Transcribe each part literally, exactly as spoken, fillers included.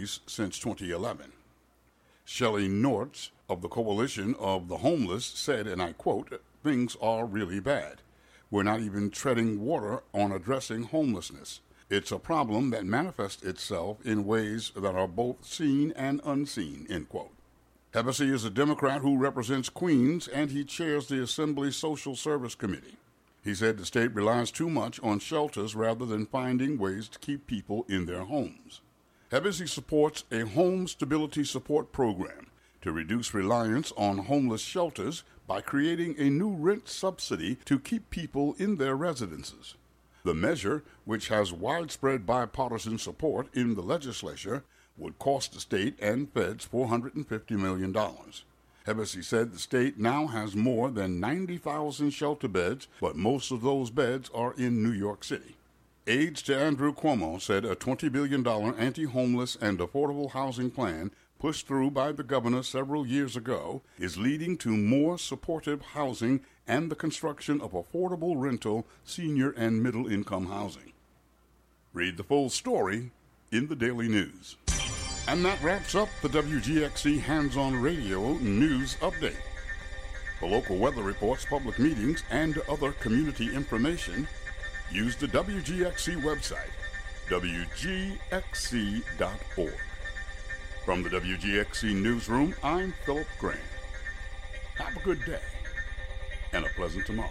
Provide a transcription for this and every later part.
increase since twenty eleven. Shelley Nortz of the Coalition of the Homeless said, and I quote, "Things are really bad. We're not even treading water on addressing homelessness. It's a problem that manifests itself in ways that are both seen and unseen," end quote. Hevesy is a Democrat who represents Queens, and he chairs the Assembly's Social Service Committee. He said the state relies too much on shelters rather than finding ways to keep people in their homes. Hevesy supports a home stability support program to reduce reliance on homeless shelters by creating a new rent subsidy to keep people in their residences. The measure, which has widespread bipartisan support in the legislature, would cost the state and feds four hundred fifty million dollars. Hevesy said the state now has more than ninety thousand shelter beds, but most of those beds are in New York City. Aides to Andrew Cuomo said a twenty billion dollars anti-homeless and affordable housing plan pushed through by the governor several years ago is leading to more supportive housing and the construction of affordable rental, senior, and middle-income housing. Read the full story in the Daily News. And that wraps up the W G X C Hands-On Radio News Update. For local weather reports, public meetings, and other community information, use the W G X C website, W G X C dot org. From the W G X C Newsroom, I'm Philip Graham. Have a good day and a pleasant tomorrow.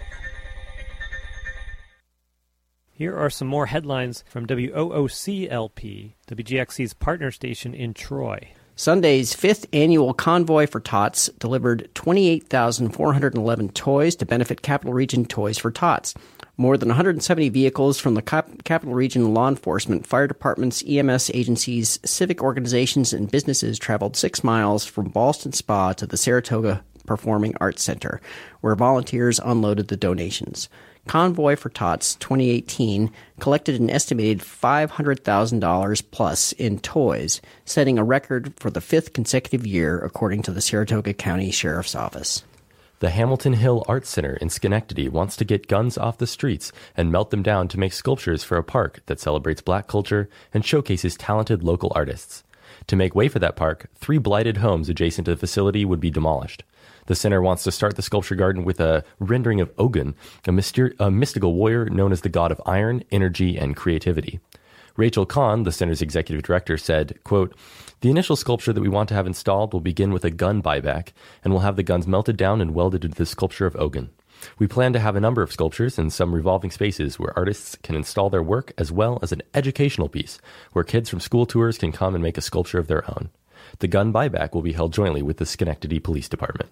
Here are some more headlines from W O O C L P, W G X C's partner station in Troy. Sunday's fifth annual Convoy for Tots delivered twenty-eight thousand four hundred eleven toys to benefit Capital Region Toys for Tots. More than one hundred seventy vehicles from the Cap- Capital Region law enforcement, fire departments, E M S agencies, civic organizations, and businesses traveled six miles from Ballston Spa to the Saratoga Performing Arts Center, where volunteers unloaded the donations. Convoy for Tots twenty eighteen collected an estimated five hundred thousand dollars plus in toys, setting a record for the fifth consecutive year, according to the Saratoga County Sheriff's Office. The Hamilton Hill Arts Center in Schenectady wants to get guns off the streets and melt them down to make sculptures for a park that celebrates black culture and showcases talented local artists. To make way for that park, three blighted homes adjacent to the facility would be demolished. The center wants to start the sculpture garden with a rendering of Ogun, a, myster- a mystical warrior known as the god of iron, energy, and creativity. Rachel Kahn, the center's executive director, said, quote, "The initial sculpture that we want to have installed will begin with a gun buyback, and we'll have the guns melted down and welded into the sculpture of Ogun. We plan to have a number of sculptures and some revolving spaces where artists can install their work, as well as an educational piece where kids from school tours can come and make a sculpture of their own. The gun buyback will be held jointly with the Schenectady Police Department."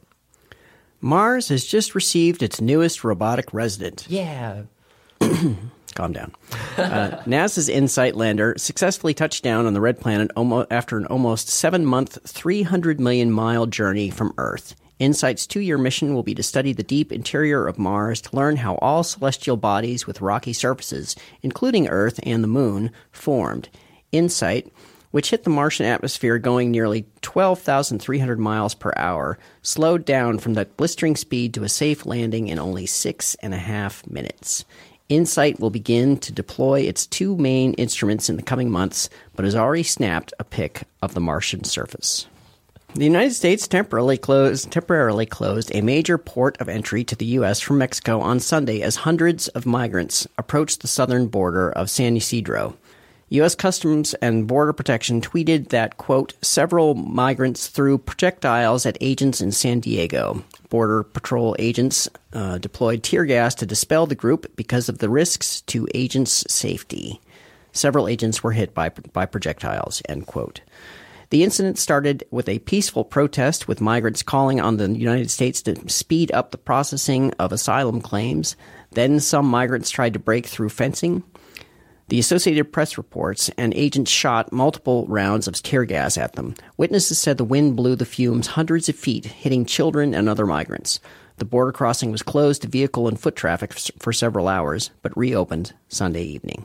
Mars has just received its newest robotic resident. Yeah. Calm down. Uh, NASA's InSight lander successfully touched down on the red planet almo- after an almost seven-month, three hundred million mile journey from Earth. InSight's two-year mission will be to study the deep interior of Mars to learn how all celestial bodies with rocky surfaces, including Earth and the Moon, formed. InSight, which hit the Martian atmosphere going nearly twelve thousand three hundred miles per hour, slowed down from that blistering speed to a safe landing in only six and a half minutes. InSight will begin to deploy its two main instruments in the coming months, but has already snapped a pic of the Martian surface. The United States temporarily closed, temporarily closed a major port of entry to the U S from Mexico on Sunday as hundreds of migrants approached the southern border of San Ysidro. U S Customs and Border Protection tweeted that, quote, "Several migrants threw projectiles at agents in San Diego. Border Patrol agents uh, deployed tear gas to dispel the group because of the risks to agents' safety. Several agents were hit by, by projectiles," end quote. The incident started with a peaceful protest, with migrants calling on the United States to speed up the processing of asylum claims. Then some migrants tried to break through fencing. The Associated Press reports an agent shot multiple rounds of tear gas at them. Witnesses said the wind blew the fumes hundreds of feet, hitting children and other migrants. The border crossing was closed to vehicle and foot traffic for several hours, but reopened Sunday evening.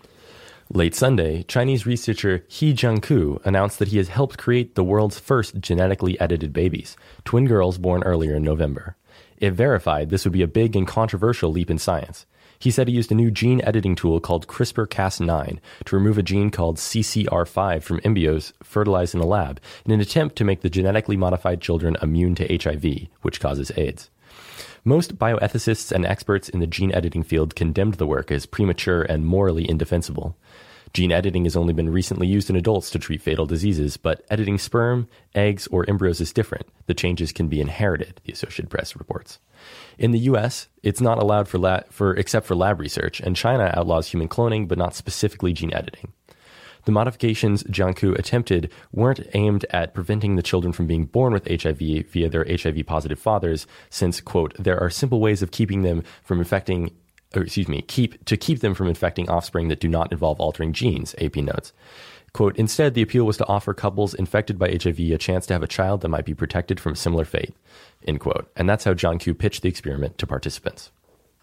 Late Sunday, Chinese researcher He Jiankui announced that he has helped create the world's first genetically edited babies, twin girls born earlier in November. If verified, this would be a big and controversial leap in science. He said he used a new gene editing tool called CRISPR Cas nine to remove a gene called C C R five from embryos fertilized in a lab in an attempt to make the genetically modified children immune to H I V, which causes AIDS. Most bioethicists and experts in the gene editing field condemned the work as premature and morally indefensible. Gene editing has only been recently used in adults to treat fatal diseases, but editing sperm, eggs, or embryos is different. The changes can be inherited, the Associated Press reports. In the U S, it's not allowed for, la- for except for lab research, and China outlaws human cloning, but not specifically gene editing. The modifications Jiangku attempted weren't aimed at preventing the children from being born with H I V via their H I V-positive fathers, since, quote, there are simple ways of keeping them from infecting or excuse me, keep to keep them from infecting offspring that do not involve altering genes, A P notes. Quote, instead, the appeal was to offer couples infected by H I V a chance to have a child that might be protected from a similar fate, end quote. And that's how Jiangku pitched the experiment to participants.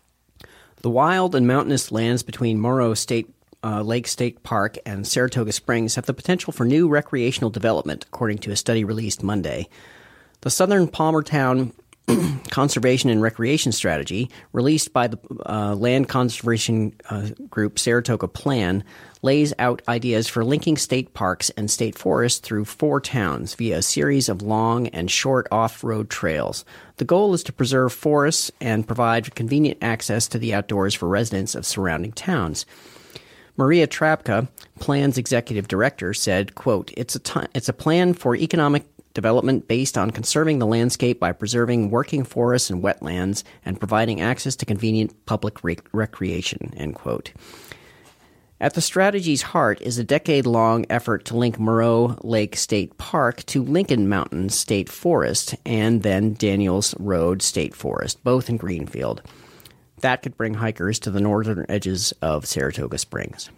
The wild and mountainous lands between Morrow State uh, Lake State Park and Saratoga Springs have the potential for new recreational development, according to a study released Monday. The Southern Palmertown Conservation and Recreation Strategy, released by the uh, land conservation uh, group Saratoga Plan, lays out ideas for linking state parks and state forests through four towns via a series of long and short off-road trails. The goal is to preserve forests and provide convenient access to the outdoors for residents of surrounding towns. Maria Trapka, Plan's executive director, said, quote, it's a, t- it's a plan for economic development based on conserving the landscape by preserving working forests and wetlands and providing access to convenient public rec- recreation, end quote. At the strategy's heart is a decade-long effort to link Moreau Lake State Park to Lincoln Mountain State Forest and then Daniels Road State Forest, both in Greenfield. That could bring hikers to the northern edges of Saratoga Springs.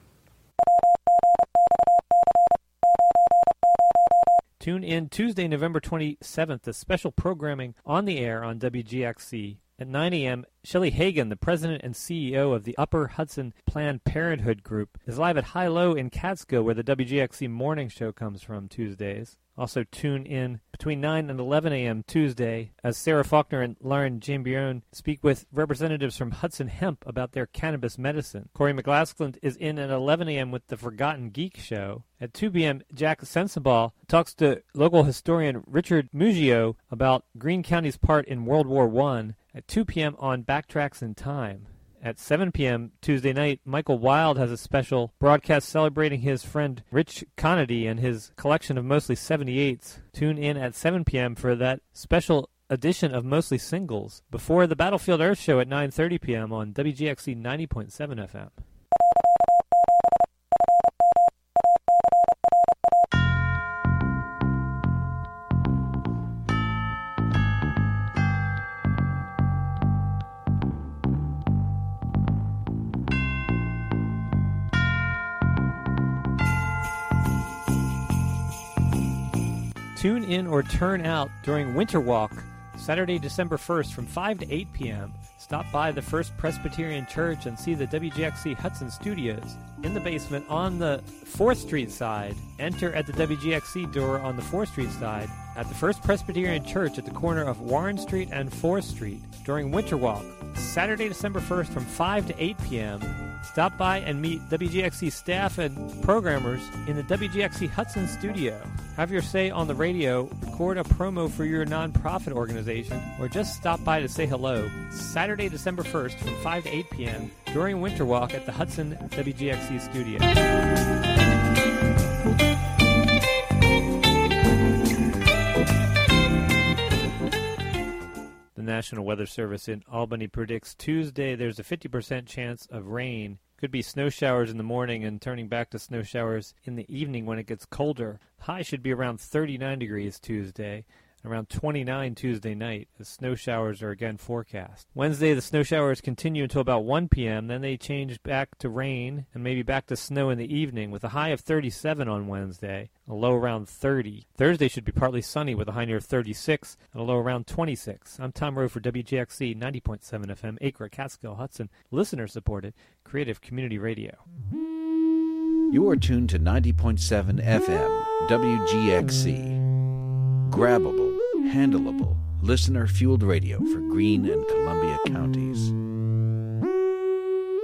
Tune in Tuesday, November twenty-seventh, to special programming on the air on W G X C. At nine a.m., Shelley Hagan, the president and C E O of the Upper Hudson Planned Parenthood Group, is live at High Low in Catskill, where the W G X C morning show comes from Tuesdays. Also tune in between nine and eleven a.m. Tuesday as Sarah Faulkner and Lauren Jambione speak with representatives from Hudson Hemp about their cannabis medicine. Corey McGlaskland is in at eleven a.m. with the Forgotten Geek Show. At two p.m., Jack Sensabaugh talks to local historian Richard Muggio about Greene County's part in World War One at two p.m. on Backtracks in Time. At seven p.m. Tuesday night, Michael Wild has a special broadcast celebrating his friend Rich Conady and his collection of Mostly seventy-eights. Tune in at seven p.m. for that special edition of Mostly Singles before the Battlefield Earth Show at nine thirty p.m. on W G X C ninety point seven F M. Tune in or turn out during Winter Walk, Saturday, December first from five to eight p.m. Stop by the First Presbyterian Church and see the W G X C Hudson Studios in the basement on the fourth Street side. Enter at the W G X C door on the fourth Street side at the First Presbyterian Church at the corner of Warren Street and fourth Street during Winter Walk, Saturday, December first from five to eight p.m. Stop by and meet W G X C staff and programmers in the W G X C Hudson studio. Have your say on the radio, record a promo for your nonprofit organization, or just stop by to say hello. Saturday, December first from five to eight p.m. during Winter Walk at the Hudson W G X C studio. The National Weather Service in Albany predicts Tuesday there's a fifty percent chance of rain. Could be snow showers in the morning and turning back to snow showers in the evening when it gets colder. High should be around thirty-nine degrees Tuesday, around twenty-nine Tuesday night, as snow showers are again forecast. Wednesday, the snow showers continue until about one p.m., then they change back to rain and maybe back to snow in the evening, with a high of thirty-seven on Wednesday, a low around thirty. Thursday should be partly sunny with a high near thirty-six and a low around twenty-six. I'm Tom Rowe for W G X C ninety point seven F M, Acre, Catskill, Hudson, listener-supported, creative community radio. You are tuned to ninety point seven F M, W G X C. Grabbable, handleable, listener-fueled radio for Greene and Columbia counties.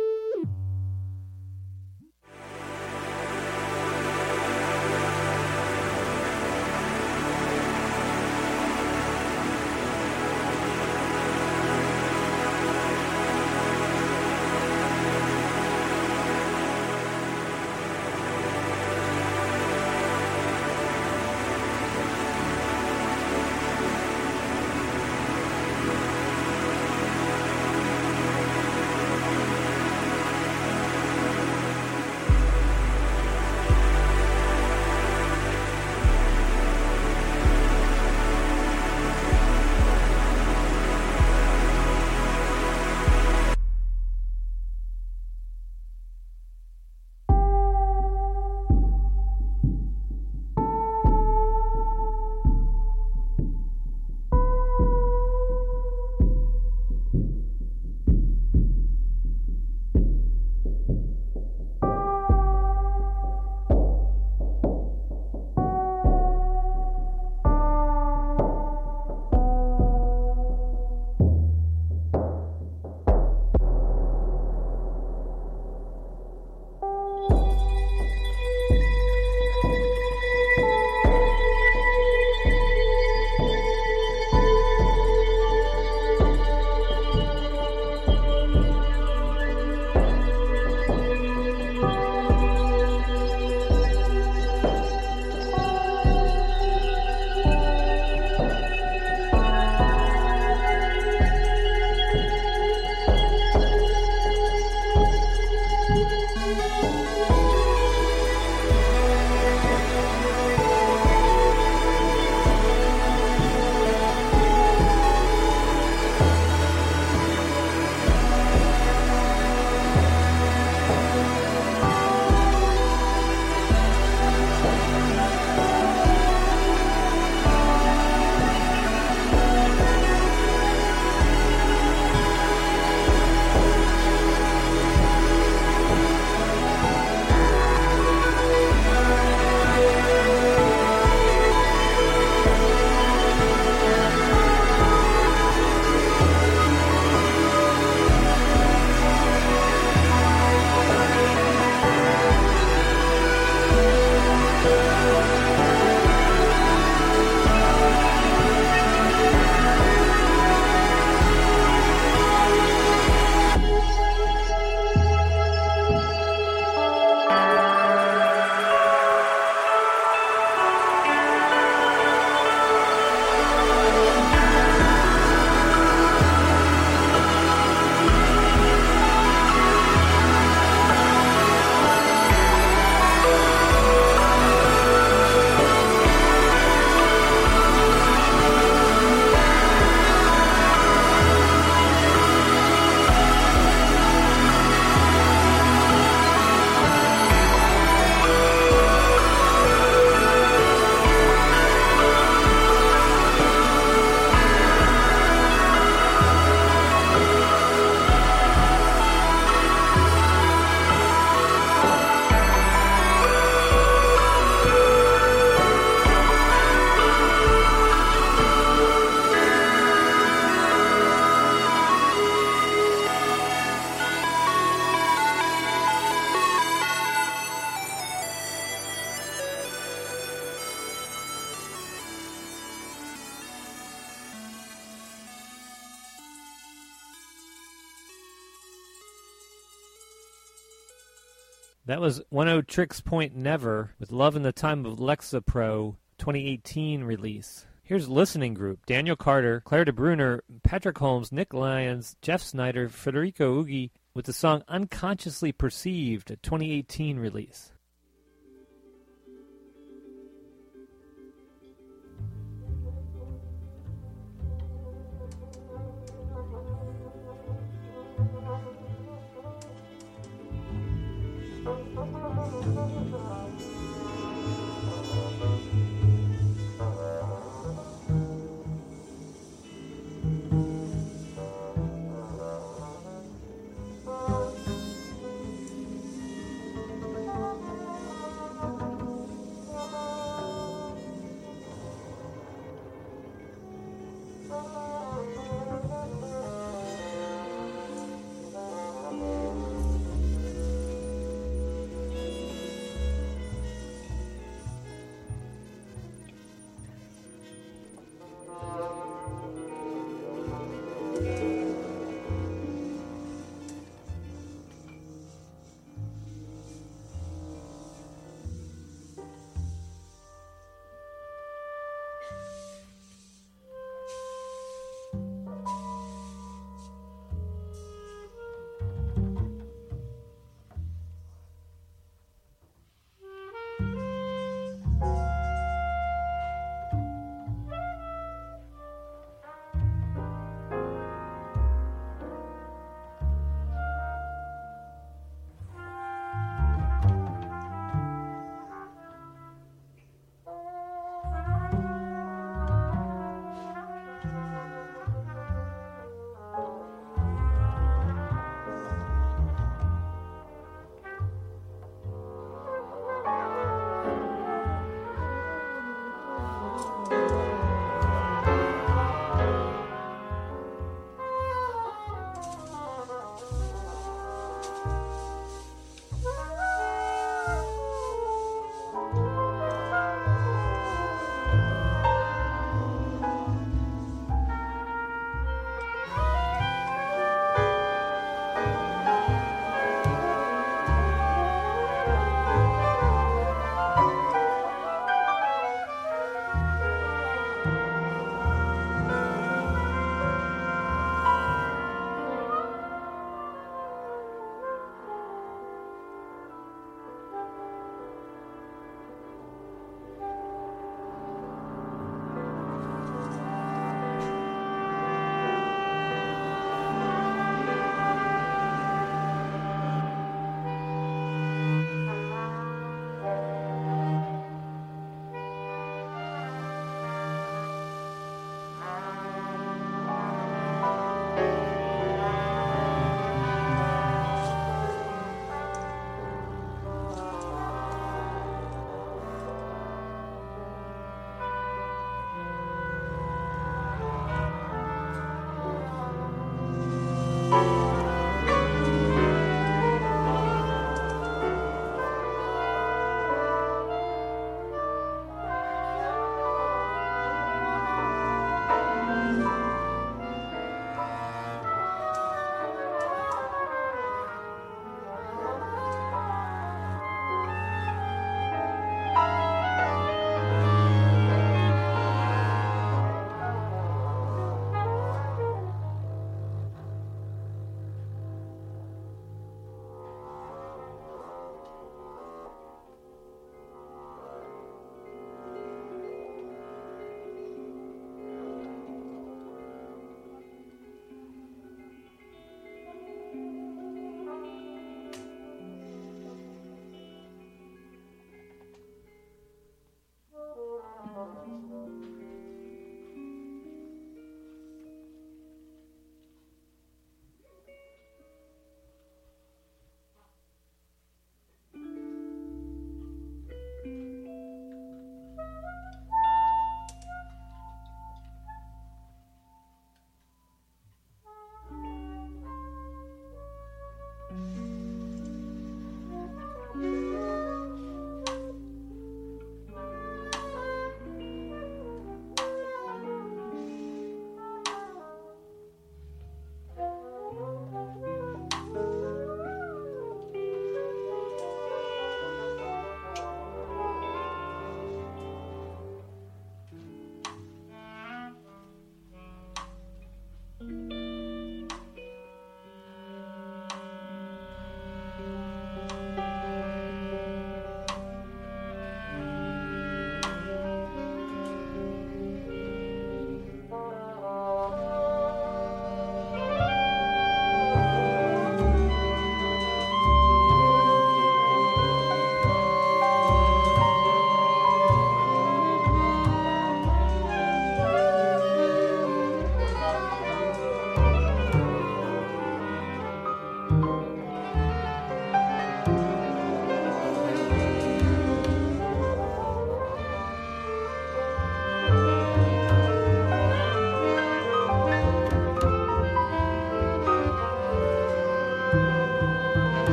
That was one oh Tricks Point Never with Love in the Time of Lexapro twenty eighteen release. Here's Listening Group: Daniel Carter, Claire de Bruner, Patrick Holmes, Nick Lyons, Jeff Snyder, Federico Ughi with the song Unconsciously Perceived, a twenty eighteen release.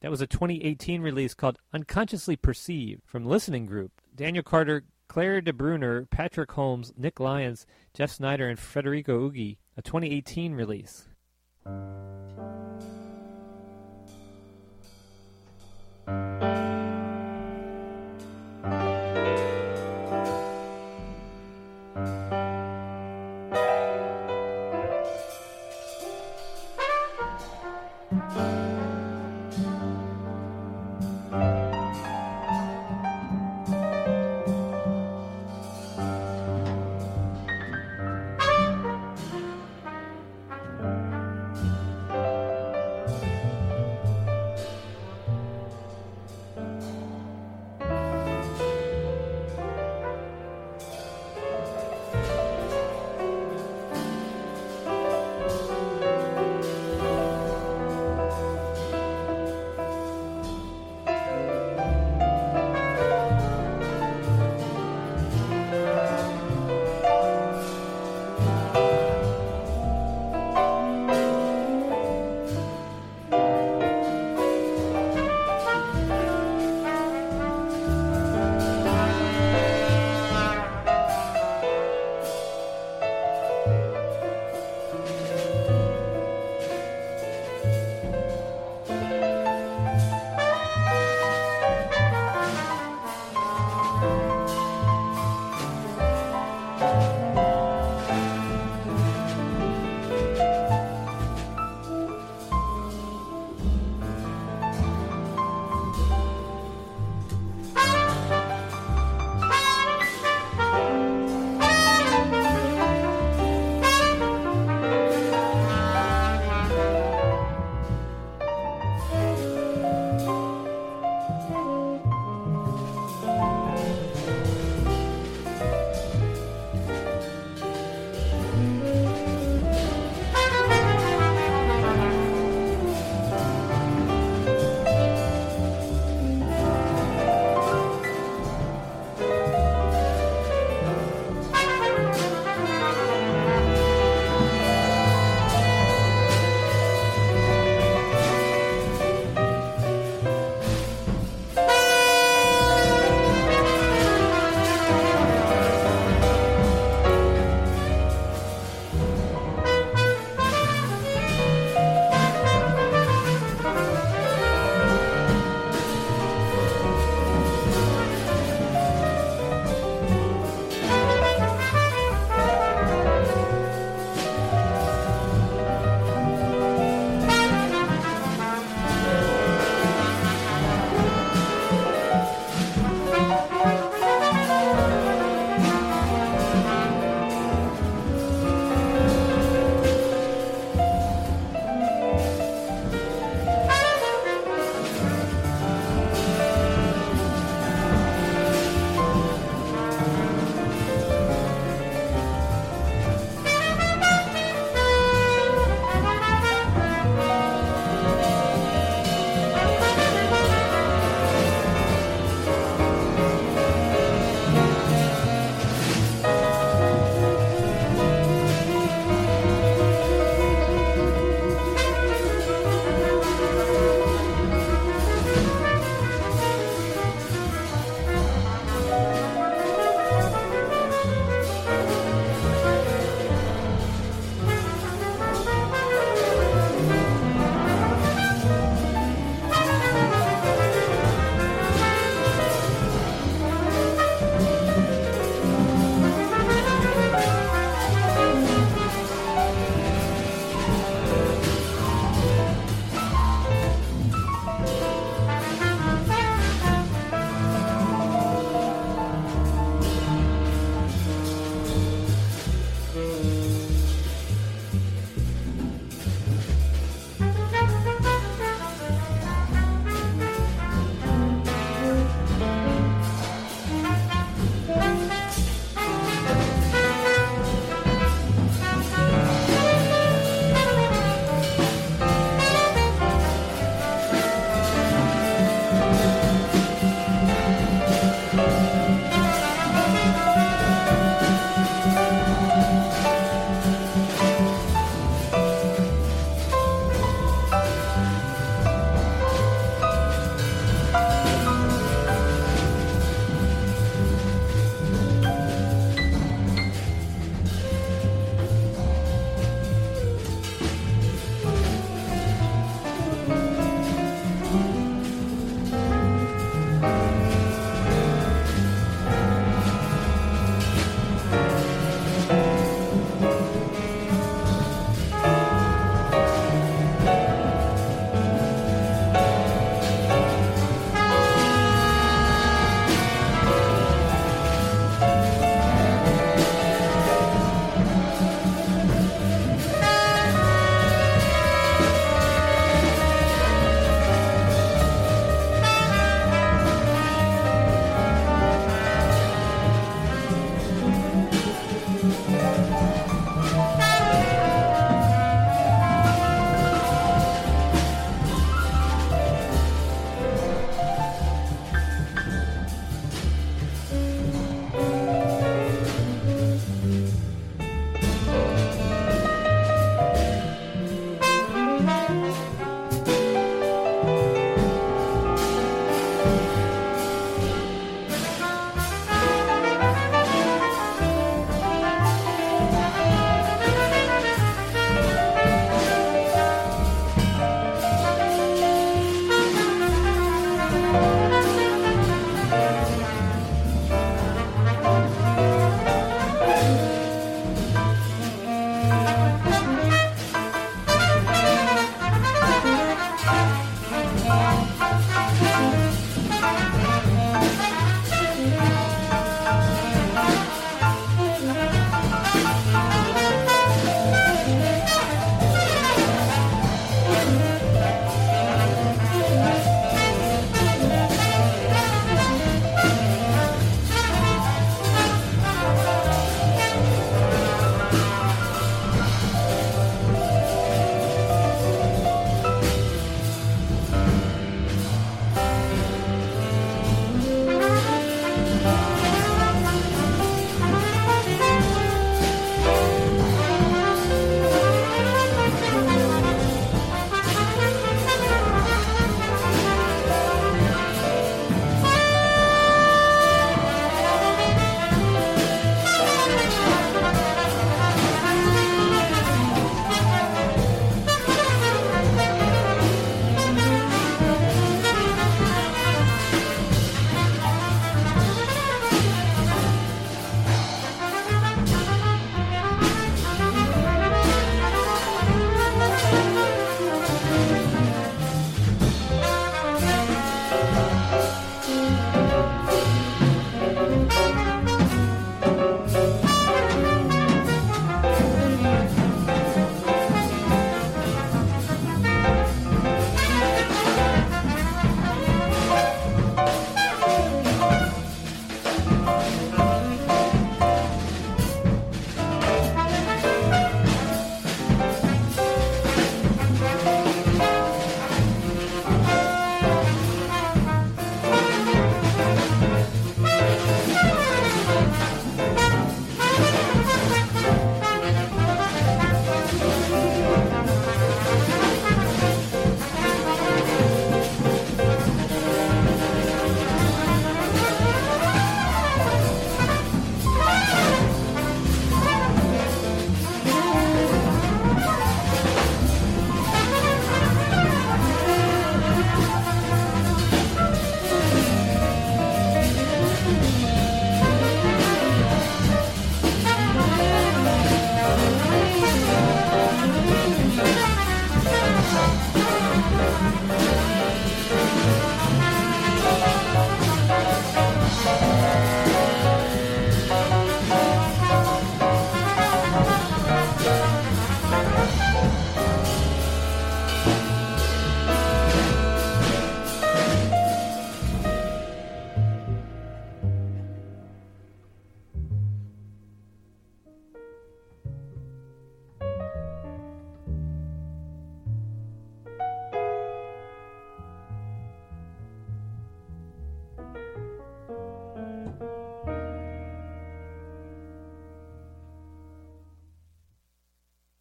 That was a twenty eighteen release called Unconsciously Perceived from Listening Group. Daniel Carter, Claire DeBruner, Patrick Holmes, Nick Lyons, Jeff Snyder, and Federico Ughi, a twenty eighteen release.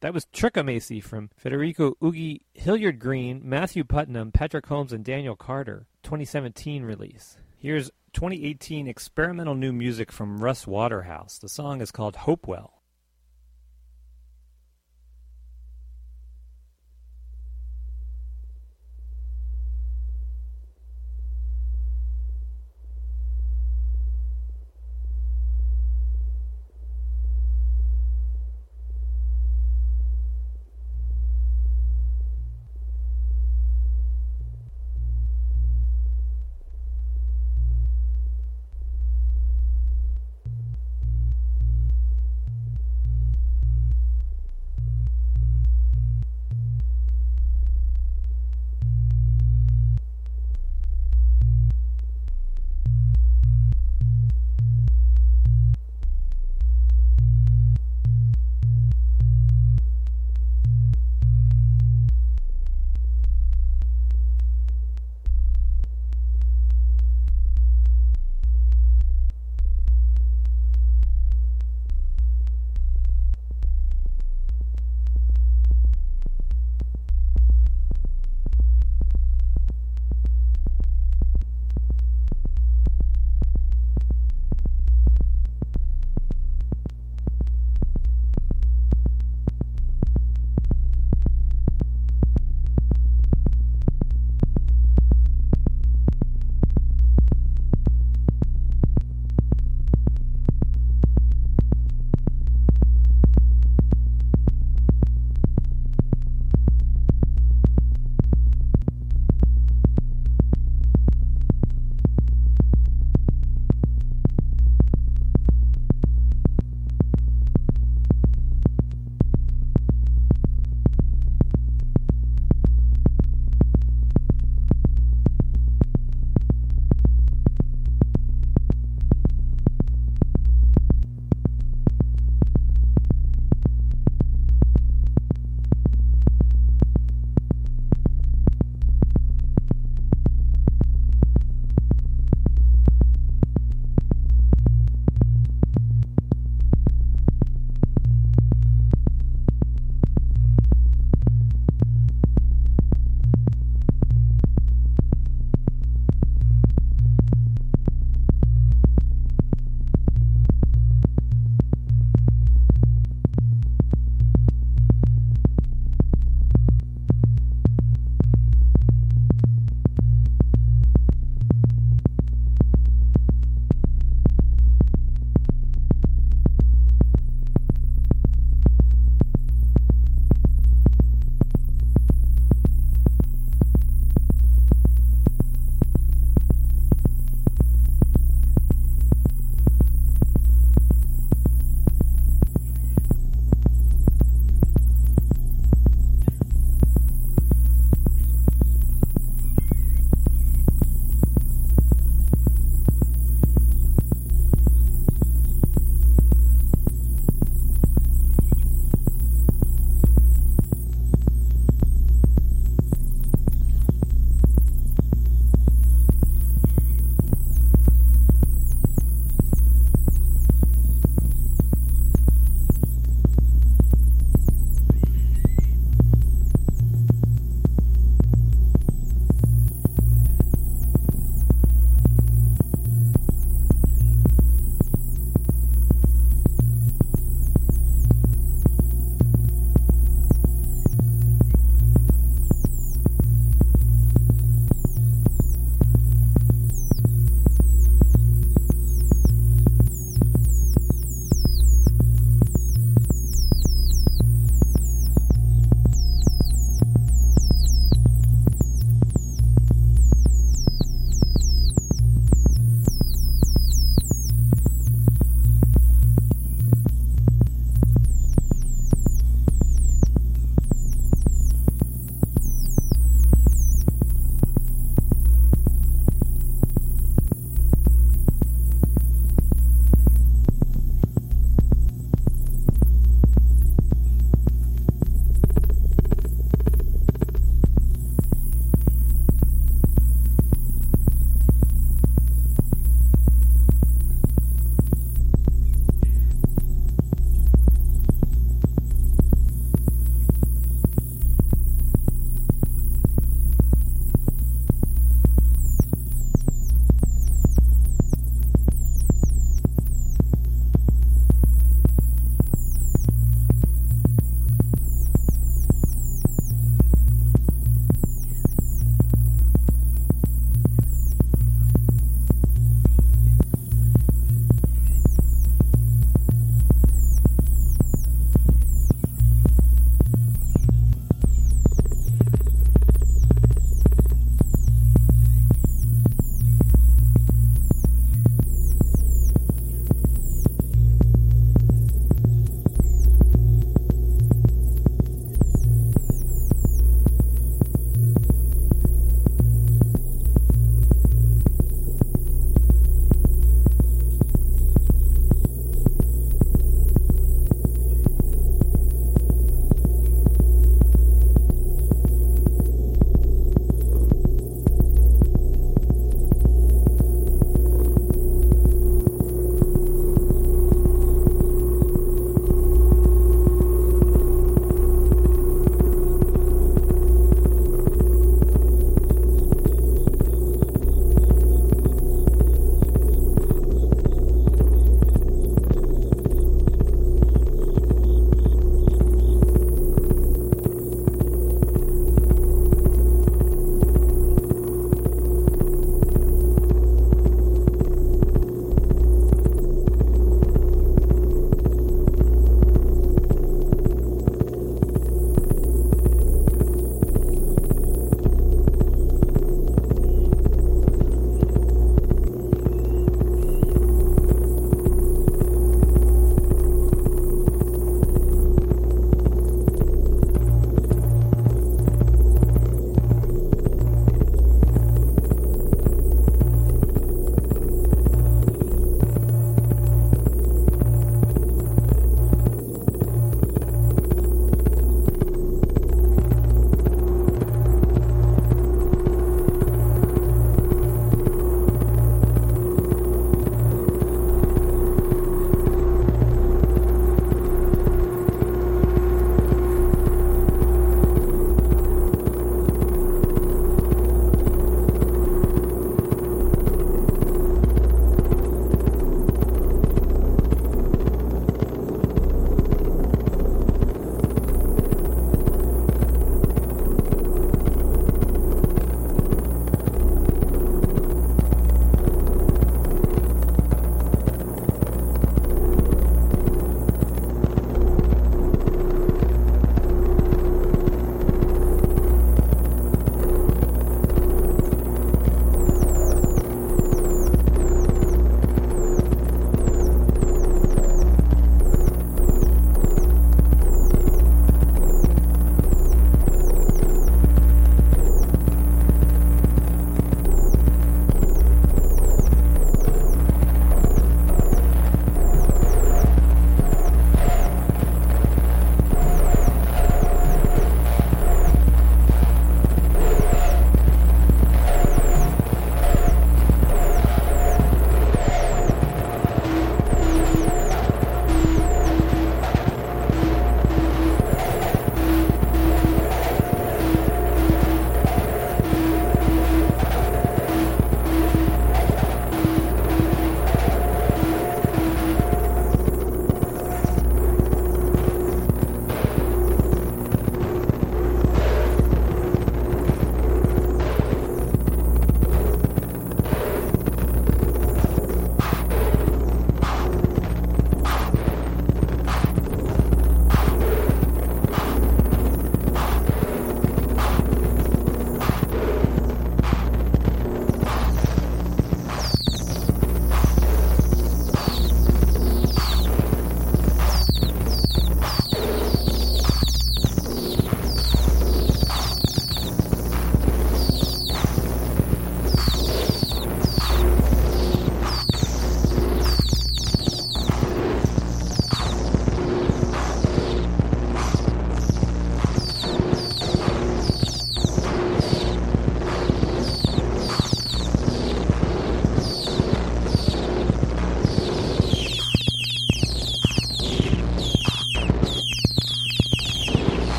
That was Trichomacy from Federico Ughi, Hilliard Green, Matthew Putnam, Patrick Holmes, and Daniel Carter, twenty seventeen release. Here's twenty eighteen experimental new music from Russ Waterhouse. The song is called Hopewell.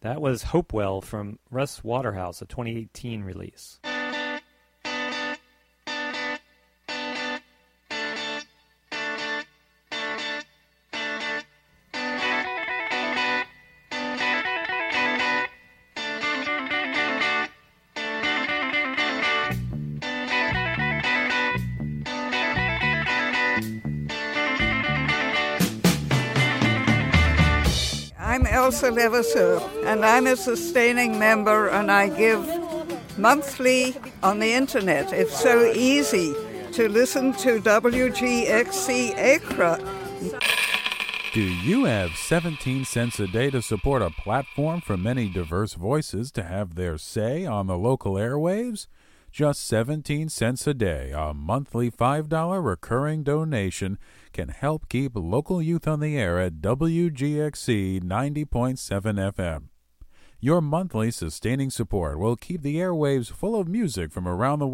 That was Hopewell from Russ Waterhouse, a twenty eighteen release. I'm Elsa Levasseur, and I'm a sustaining member, and I give monthly on the internet. It's so easy to listen to W G X C Accra. Do you have seventeen cents a day to support a platform for many diverse voices to have their say on the local airwaves? Just seventeen cents a day, a monthly five dollars recurring donation, can help keep local youth on the air at W G X C ninety point seven F M. Your monthly sustaining support will keep the airwaves full of music from around the world.